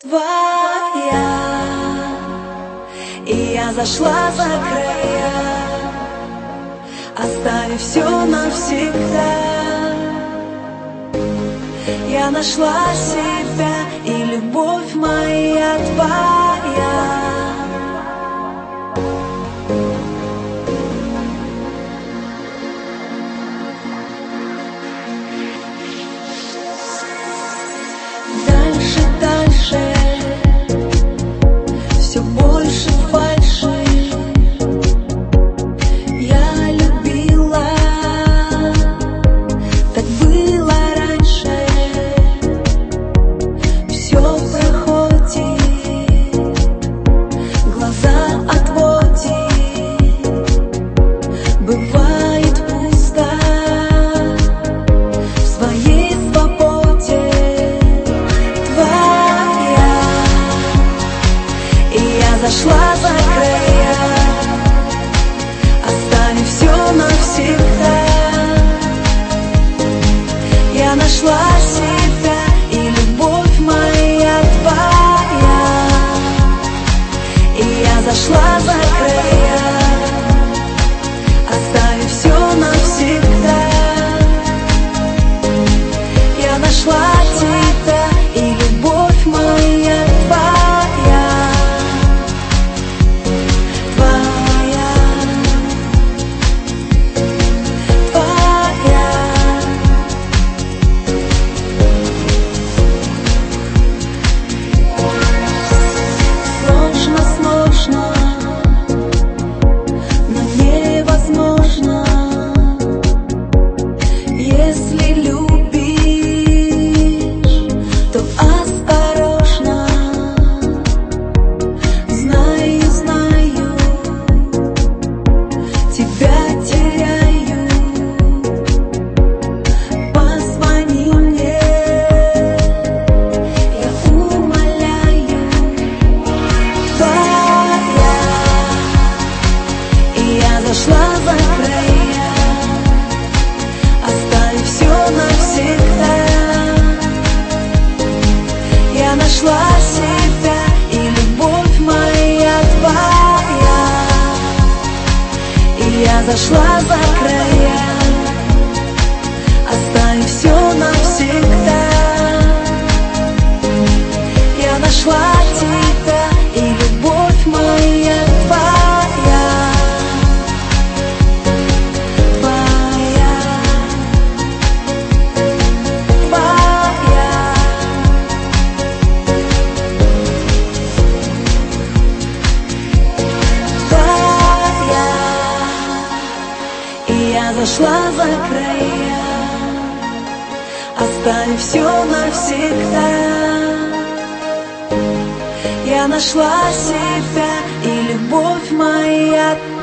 твоя, и я зашла за края, оставив все навсегда. Я нашла себя, и любовь моя твоя. Дальше, дальше, все больше фальши. Я любила, так было раньше. Все проходит, глаза отводит. Бывает пусто в своей свободе. Зашла за края, оставив все навсегда. Я нашла себя, и любовь моя твоя. И я зашла за края, оставив все навсегда. Я нашла тебя, и любовь моя твоя. Зашла за края, оставив все навсегда. Я нашла себя, и любовь моя твоя. И я зашла за края, оставив все навсегда. Я нашла тебя, и любовь моя твоя. Я зашла за края, оставив все навсегда. Я нашла себя, и любовь моя